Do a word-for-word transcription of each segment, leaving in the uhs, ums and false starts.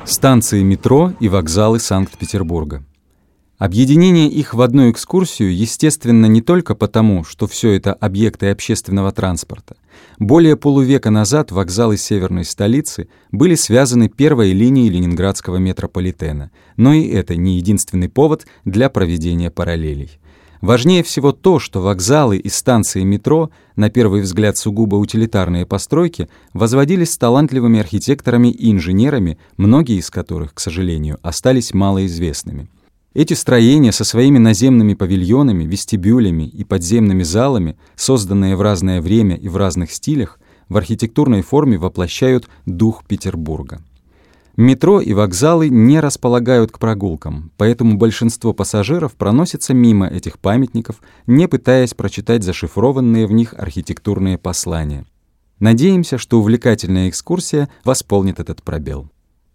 Станции метро и вокзалы Санкт-Петербурга. Объединение их в одну экскурсию естественно не только потому, что все это объекты общественного транспорта. Более полувека назад вокзалы северной столицы были связаны первой линией ленинградского метрополитена, но и это не единственный повод для проведения параллелей. Важнее всего то, что вокзалы и станции метро, на первый взгляд сугубо утилитарные постройки, возводились с талантливыми архитекторами и инженерами, многие из которых, к сожалению, остались малоизвестными. Эти строения со своими наземными павильонами, вестибюлями и подземными залами, созданные в разное время и в разных стилях, в архитектурной форме воплощают дух Петербурга. Метро и вокзалы не располагают к прогулкам, поэтому большинство пассажиров проносится мимо этих памятников, не пытаясь прочитать зашифрованные в них архитектурные послания. Надеемся, что увлекательная экскурсия восполнит этот пробел.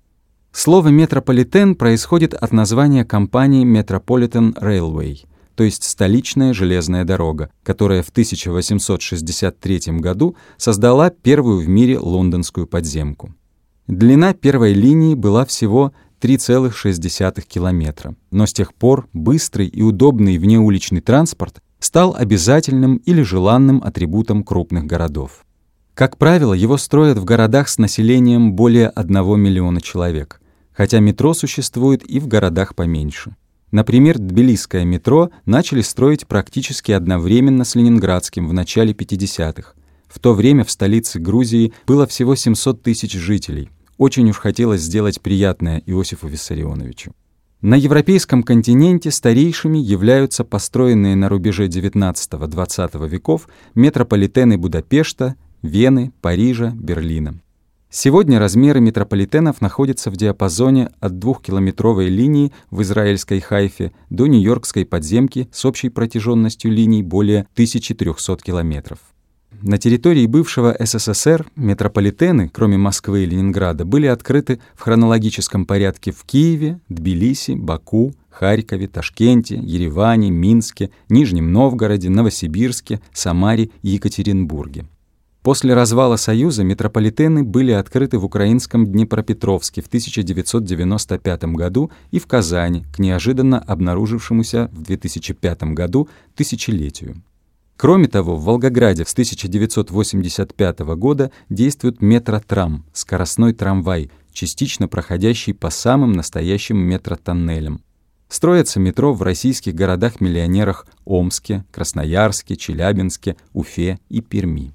Слово «метрополитен» происходит от названия компании Metropolitan Railway, то есть столичная железная дорога, которая в тысяча восемьсот шестьдесят третьем году создала первую в мире лондонскую подземку. Длина первой линии была всего три целых шесть десятых километра, но с тех пор быстрый и удобный внеуличный транспорт стал обязательным или желанным атрибутом крупных городов. Как правило, его строят в городах с населением более одного миллиона человек, хотя метро существует и в городах поменьше. Например, тбилисское метро начали строить практически одновременно с ленинградским в начале пятидесятых. В то время в столице Грузии было всего семьсот тысяч жителей. Очень уж хотелось сделать приятное Иосифу Виссарионовичу. На европейском континенте старейшими являются построенные на рубеже девятнадцатого-двадцатого веков метрополитены Будапешта, Вены, Парижа, Берлина. Сегодня размеры метрополитенов находятся в диапазоне от двухкилометровой линии в израильской Хайфе до нью-йоркской подземки с общей протяженностью линий более тысячи трёхсот километров. На территории бывшего СССР метрополитены, кроме Москвы и Ленинграда, были открыты в хронологическом порядке в Киеве, Тбилиси, Баку, Харькове, Ташкенте, Ереване, Минске, Нижнем Новгороде, Новосибирске, Самаре и Екатеринбурге. После развала Союза метрополитены были открыты в украинском Днепропетровске в тысяча девятьсот девяносто пятом году и в Казани к неожиданно обнаружившемуся в две тысячи пятом году тысячелетию. Кроме того, в Волгограде с тысяча девятьсот восемьдесят пятого года действует метротрам, скоростной трамвай, частично проходящий по самым настоящим метротоннелям. Строятся метро в российских городах-миллионерах Омске, Красноярске, Челябинске, Уфе и Перми.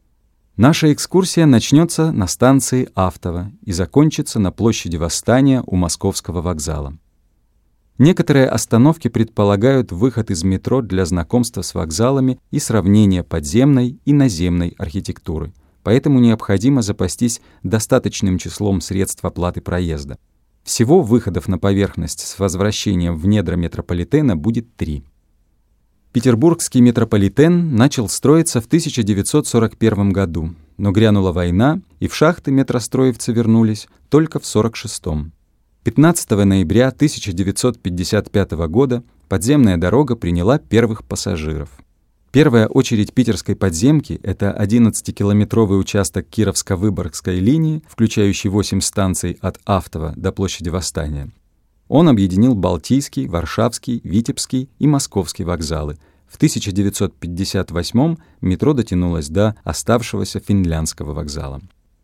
Наша экскурсия начнется на станции Автово и закончится на площади Восстания у Московского вокзала. Некоторые остановки предполагают выход из метро для знакомства с вокзалами и сравнения подземной и наземной архитектуры, поэтому необходимо запастись достаточным числом средств оплаты проезда. Всего выходов на поверхность с возвращением в недра метрополитена будет три. Петербургский метрополитен начал строиться в тысяча девятьсот сорок первом году, но грянула война, и в шахты метростроевцы вернулись только в сорок шестом. пятнадцатого ноября тысяча девятьсот пятьдесят пятого года подземная дорога приняла первых пассажиров. Первая очередь питерской подземки — это одиннадцатикилометровый участок Кировско-Выборгской линии, включающий восемь станций от Автова до площади Восстания. Он объединил Балтийский, Варшавский, Витебский и Московский вокзалы. В тысяча девятьсот пятьдесят восьмом метро дотянулось до оставшегося Финляндского вокзала.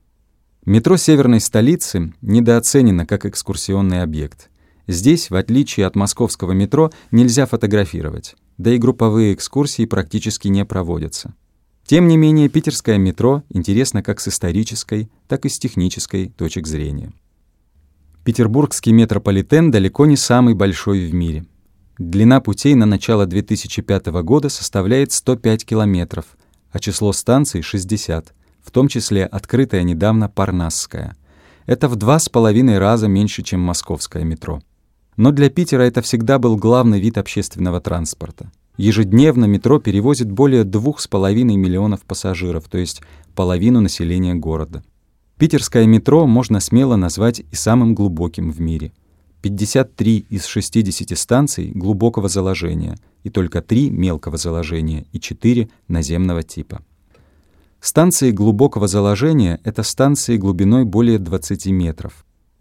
Метро северной столицы недооценено как экскурсионный объект. Здесь, в отличие от московского метро, нельзя фотографировать, да и групповые экскурсии практически не проводятся. Тем не менее, питерское метро интересно как с исторической, так и с технической точек зрения. Петербургский метрополитен далеко не самый большой в мире. Длина путей на начало две тысячи пятого года составляет сто пять километров, а число станций — шестьдесят. В том числе открытая недавно Парнасская. Это в два с половиной раза меньше, чем московское метро. Но для Питера это всегда был главный вид общественного транспорта. Ежедневно метро перевозит более двух с половиной миллионов пассажиров, то есть половину населения города. Питерское метро можно смело назвать и самым глубоким в мире. пятьдесят три из шестидесяти станций глубокого заложения, и только три мелкого заложения и четыре наземного типа. Станции глубокого заложения — это станции глубиной более двадцати метров.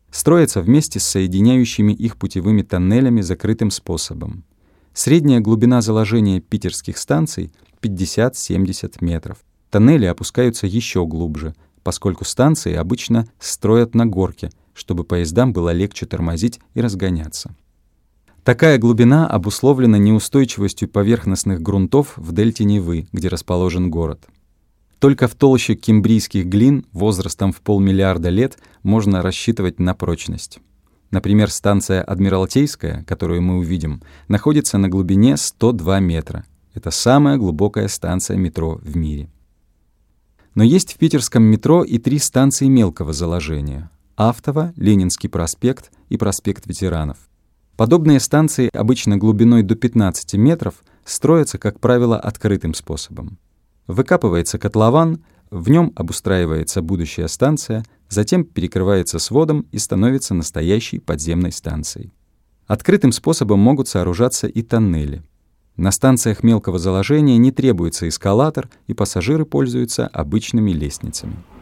Строятся вместе с соединяющими их путевыми тоннелями закрытым способом. Средняя глубина заложения питерских станций — пятьдесят-семьдесят метров. Тоннели опускаются еще глубже, поскольку станции обычно строят на горке, чтобы поездам было легче тормозить и разгоняться. Такая глубина обусловлена неустойчивостью поверхностных грунтов в дельте Невы, где расположен город. Только в толще кембрийских глин возрастом в полмиллиарда лет можно рассчитывать на прочность. Например, станция Адмиралтейская, которую мы увидим, находится на глубине сто два метра. Это самая глубокая станция метро в мире. Но есть в питерском метро и три станции мелкого заложения — Автово, Ленинский проспект и проспект Ветеранов. Подобные станции, обычно глубиной до пятнадцати метров, строятся, как правило, открытым способом. Выкапывается котлован, в нем обустраивается будущая станция, затем перекрывается сводом и становится настоящей подземной станцией. Открытым способом могут сооружаться и тоннели. На станциях мелкого заложения не требуется эскалатор, и пассажиры пользуются обычными лестницами.